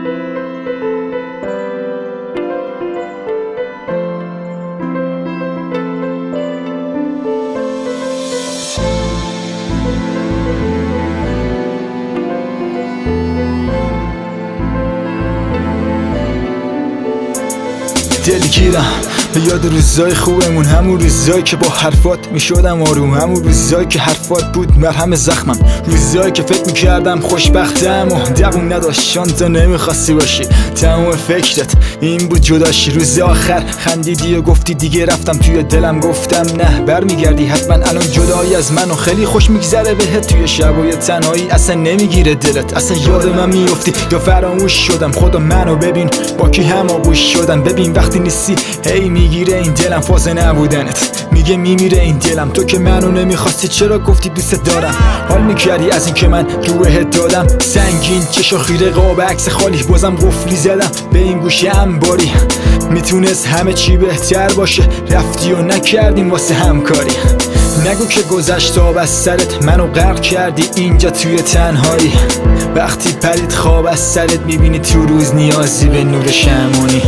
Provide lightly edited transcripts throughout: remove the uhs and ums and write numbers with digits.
دلگیرم به یاد روزای خوبمون، همون روزایی که با حرفات میشدم آروم، همون روزایی که حرفات بود مرهم زخمم، روزایی که فکر میکردم خوشبختم و دووم نداشت چون تو نمیخواستی باشی. تمام فکرت این بود جداشی. روز آخر خندیدی و گفتی دیگه رفتم، توی دلم گفتم نه برمیگردی حتما. الان جدایی از من و خیلی خوش میگذره بهت، توی شبای تنهایی اصلا نمیگیره دلت، اصلا یاد من میافتی یا فراموش شدم. خدا منو ببین با کی هماغوش شدم، ببین وقتی نیستی هی میگیره این دلم فاز نبودنت، میگه میمیره این دلم. تو که منو نمیخواستی چرا گفتی دوست دارم؟ حال میکردی از این که من روحت دادم، سنگین چشا خیره قاب عکس خالی، بازم قفلی زدم به این گوشه انباری. میتونست همه چی بهتر باشه، رفتی و نکردیم واسه همکاری. نگو که گذشت آب از سرت، منو غرق کردی اینجا توی تنهایی. وقتی پرید خواب از سرت میبینی تو روز نیازی به نور شمعونی.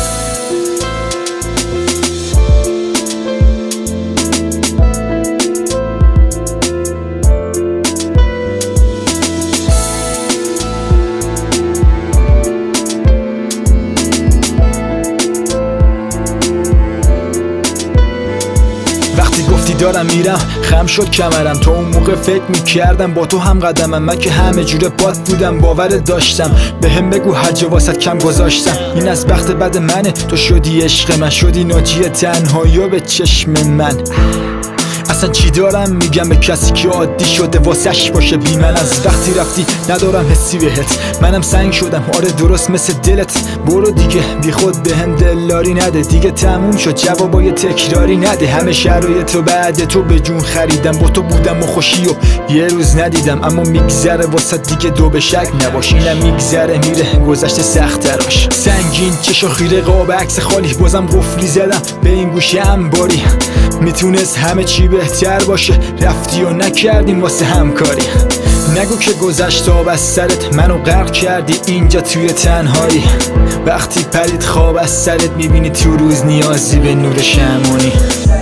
گفتی دارم میرم خم شد کمرم، تو اون موقع فکر میکردم با تو هم قدمم، من که همه جوره پات بودم باورت داشتم. به هم بگو هر جا واسط کم گذاشتم، این از بخت بد منه، تو شدی عشق من، شدی ناجی تنهایی و به چشم من. اصلا چی دارم میگم به کسی که عادی شده واسش باشه بی من؟ از وقتی رفتی ندارم حسی بهت، منم سنگ شدم آره درست مثل دلت. برو دیگه بی خود به هم دلداری نده، دیگه تموم شد جوابای تکراری نده. همه شرایط رو بعد تو به جون خریدم، با تو بودم و خوشی و یه روز ندیدم، اما میگذره واسه دیگه دو به شک نباش، اینم میگذره میره گذشته سخت تراش. سنگین چشا خیره قاب عکس خالی، بازم قفلی زدم به این گوشه انباری. میتونست همه چی بهتر باشه، رفتی و نکردیم واسه همکاری. نگو که گذشت آب از سرت، منو غرق کردی اینجا توی تنهایی. وقتی پرید خواب از سرت میبینی تو روز نیازی به نور شمعونی.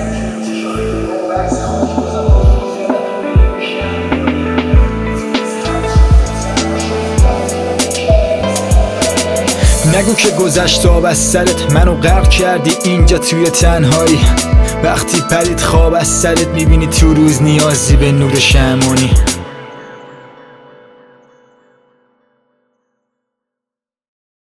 نگو که گذشت آب از سرت، منو غرق کردی اینجا توی تنهایی. وقتی پرید خواب از سرت میبینی تو روز نیازی به نور شمعونی.